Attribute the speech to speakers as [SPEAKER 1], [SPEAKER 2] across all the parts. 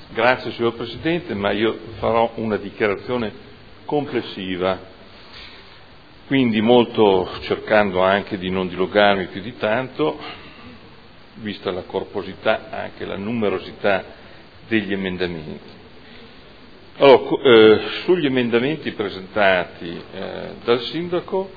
[SPEAKER 1] Grazie signor Presidente, ma io farò una dichiarazione complessiva, quindi molto cercando anche di non dilogarmi più di tanto, vista la corposità, anche la numerosità degli emendamenti. Allora, sugli emendamenti presentati dal Sindaco,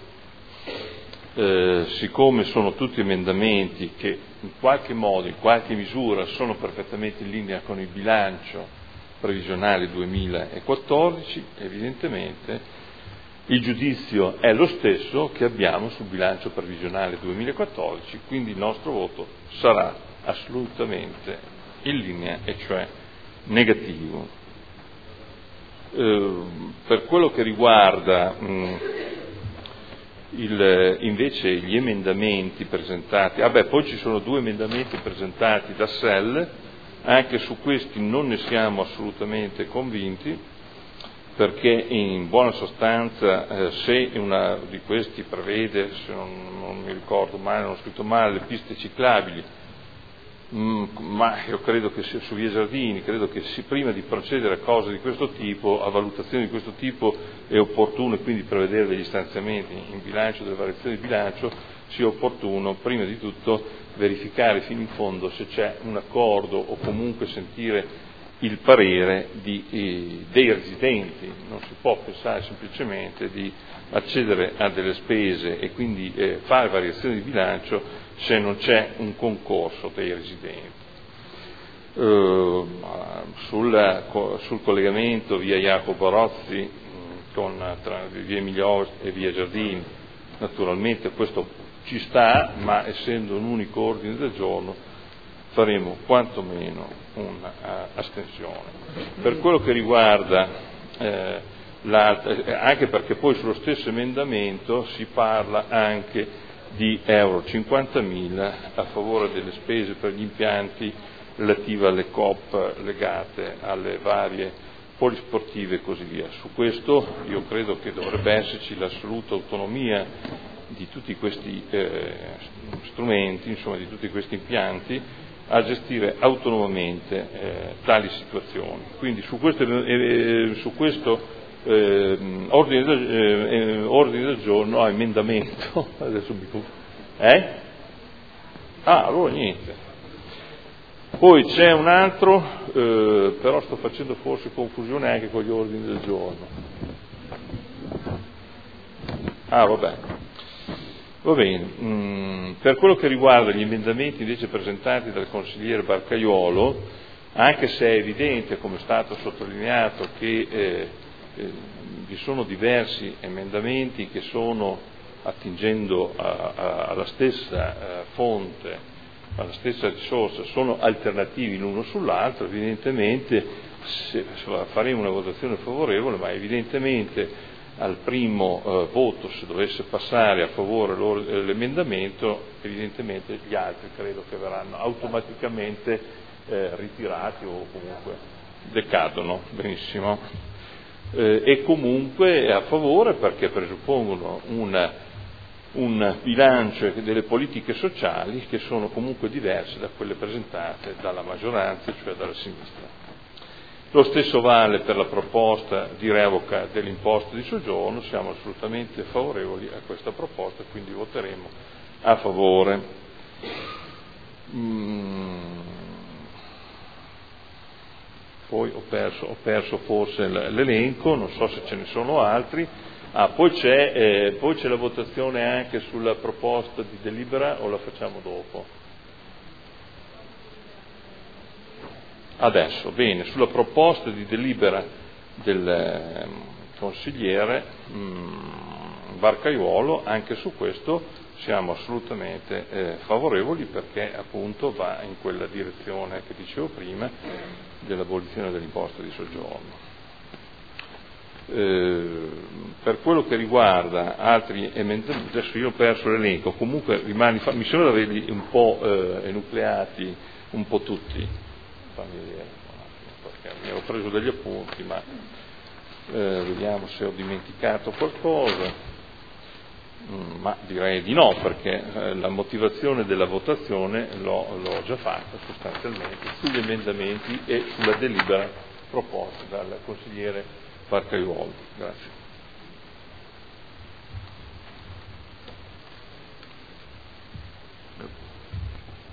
[SPEAKER 1] siccome sono tutti emendamenti che in qualche modo, in qualche misura sono perfettamente in linea con il bilancio previsionale 2014, evidentemente il giudizio è lo stesso che abbiamo sul bilancio previsionale 2014, quindi il nostro voto sarà assolutamente in linea, e cioè negativo. Per quello che riguarda invece gli emendamenti presentati, poi ci sono 2 emendamenti presentati da SEL, anche su questi non ne siamo assolutamente convinti, perché in buona sostanza se una di questi prevede, se non mi ricordo male, non ho scritto male, le piste ciclabili, ma io credo che su Via Giardini, credo che prima di procedere a cose di questo tipo, a valutazioni di questo tipo, è opportuno, e quindi prevedere degli stanziamenti in bilancio, delle variazioni di bilancio, sia opportuno prima di tutto verificare fino in fondo se c'è un accordo o comunque sentire il parere dei residenti. Non si può pensare semplicemente di accedere a delle spese e quindi fare variazioni di bilancio se non c'è un concorso dei residenti. Sul collegamento via Jacopo Rozzi tra via Emilio e via Giardini, naturalmente questo ci sta, ma essendo un unico ordine del giorno faremo quantomeno un'astensione. Per quello che riguarda anche perché poi sullo stesso emendamento si parla anche di euro 50.000 a favore delle spese per gli impianti relative alle COP legate alle varie polisportive e così via. Su questo io credo che dovrebbe esserci l'assoluta autonomia di tutti questi strumenti, insomma di tutti questi impianti, a gestire autonomamente tali situazioni. Quindi su questo ordine del giorno, emendamento, adesso allora niente. Poi c'è un altro, però sto facendo forse confusione anche con gli ordini del giorno. Va bene. Per quello che riguarda gli emendamenti invece presentati dal consigliere Barcaiuolo, anche se è evidente, come è stato sottolineato, che vi sono diversi emendamenti che sono, attingendo alla stessa fonte, alla stessa risorsa, sono alternativi l'uno sull'altro, evidentemente faremo una votazione favorevole, ma evidentemente al primo voto, se dovesse passare a favore l'emendamento, evidentemente gli altri credo che verranno automaticamente ritirati o comunque decadono. Benissimo. E comunque è a favore perché presuppongono un bilancio e delle politiche sociali che sono comunque diverse da quelle presentate dalla maggioranza, cioè dalla sinistra. Lo stesso vale per la proposta di revoca dell'imposta di soggiorno, siamo assolutamente favorevoli a questa proposta, quindi voteremo a favore. Poi ho perso forse l'elenco, non so se ce ne sono altri. Poi c'è la votazione anche sulla proposta di delibera, o la facciamo dopo? Adesso, bene, sulla proposta di delibera del consigliere Barcaiuolo, anche su questo siamo assolutamente favorevoli perché appunto va in quella direzione che dicevo prima dell'abolizione dell'imposta di soggiorno. Per quello che riguarda altri emendamenti, adesso io ho perso l'elenco, comunque mi sembra di averli un po' enucleati un po' tutti. Perché mi ero preso degli appunti, ma vediamo se ho dimenticato qualcosa. Ma direi di no, perché la motivazione della votazione l'ho già fatta sostanzialmente sugli emendamenti e sulla delibera proposta dal consigliere Barcaiuolo. Grazie.